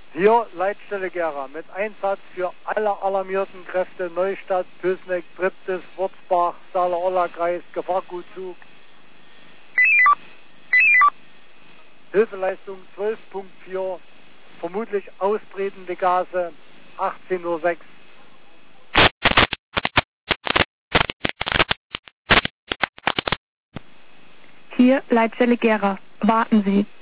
Hier Leitstelle Gera mit Einsatz für alle alarmierten Kräfte Neustadt, Püßneck, Triptis, Wurzbach, Saale-Orla-Kreis, Gefahrgutzug. Hilfeleistung 12.4, vermutlich austretende Gase, 18:06 Uhr. Hier Leitstelle Gera. Warten Sie.